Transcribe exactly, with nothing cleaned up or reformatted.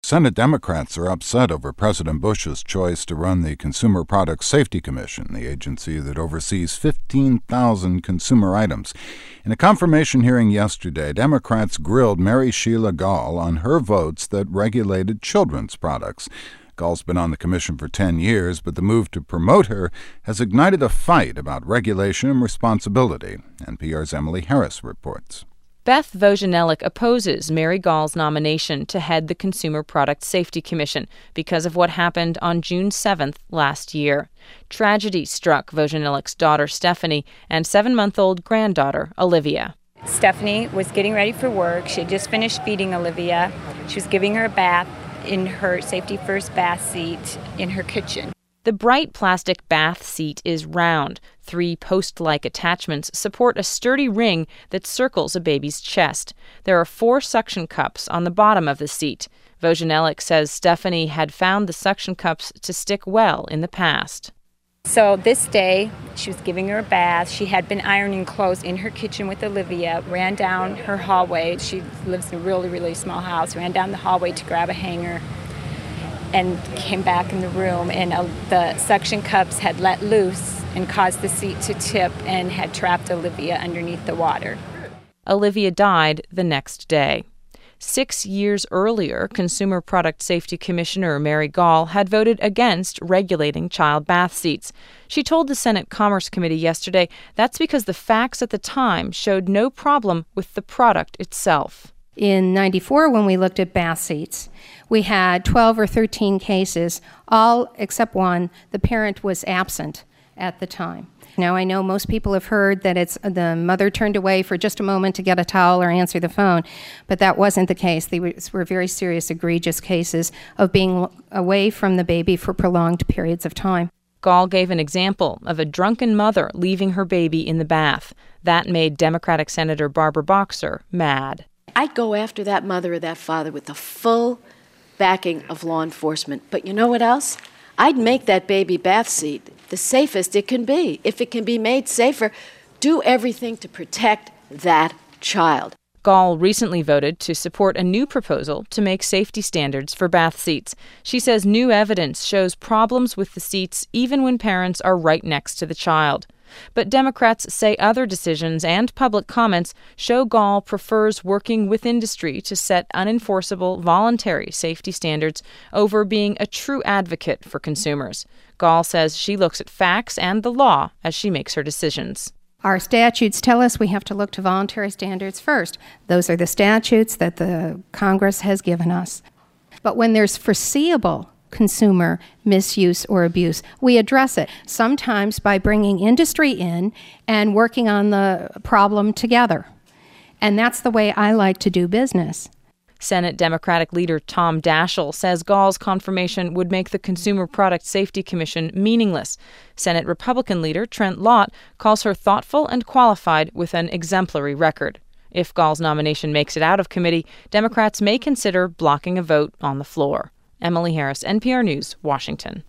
Senate Democrats are upset over President Bush's choice to run the Consumer Product Safety Commission, the agency that oversees fifteen thousand consumer items. In a confirmation hearing yesterday, Democrats grilled Mary Sheila Gall on her votes that regulated children's products. Gall's been on the commission for ten years, but the move to promote her has ignited a fight about regulation and responsibility. N P R's Emily Harris reports. Beth Vojanelic opposes Mary Gall's nomination to head the Consumer Product Safety Commission because of what happened on June seventh last year. Tragedy struck Vojanelic's daughter Stephanie and seven-month-old granddaughter Olivia. Stephanie was getting ready for work. She had just finished feeding Olivia. She was giving her a bath in her Safety First bath seat in her kitchen. The bright plastic bath seat is round. Three post-like attachments support a sturdy ring that circles a baby's chest. There are four suction cups on the bottom of the seat. Vojanelic says Stephanie had found the suction cups to stick well in the past. So this day, she was giving her a bath. She had been ironing clothes in her kitchen with Olivia, ran down her hallway. She lives in a really, really small house, ran down the hallway to grab a hanger and came back in the room, and uh, the suction cups had let loose and caused the seat to tip and had trapped Olivia underneath the water. Olivia died the next day. Six years earlier, Consumer Product Safety Commissioner Mary Gall had voted against regulating child bath seats. She told the Senate Commerce Committee yesterday that's because the facts at the time showed no problem with the product itself. In ninety-four, when we looked at bath seats, we had twelve or thirteen cases, all except one, the parent was absent at the time. Now, I know most people have heard that it's the mother turned away for just a moment to get a towel or answer the phone, but that wasn't the case. These were very serious, egregious cases of being away from the baby for prolonged periods of time. Gall gave an example of a drunken mother leaving her baby in the bath. That made Democratic Senator Barbara Boxer mad. I'd go after that mother or that father with the full backing of law enforcement. But you know what else? I'd make that baby bath seat the safest it can be. If it can be made safer, do everything to protect that child. Gall recently voted to support a new proposal to make safety standards for bath seats. She says new evidence shows problems with the seats even when parents are right next to the child. But Democrats say other decisions and public comments show Gall prefers working with industry to set unenforceable voluntary safety standards over being a true advocate for consumers. Gall says she looks at facts and the law as she makes her decisions. Our statutes tell us we have to look to voluntary standards first. Those are the statutes that the Congress has given us. But when there's foreseeable consumer misuse or abuse, we address it, sometimes by bringing industry in and working on the problem together. And that's the way I like to do business. Senate Democratic leader Tom Daschle says Gall's confirmation would make the Consumer Product Safety Commission meaningless. Senate Republican leader Trent Lott calls her thoughtful and qualified with an exemplary record. If Gall's nomination makes it out of committee, Democrats may consider blocking a vote on the floor. Emily Harris, N P R News, Washington.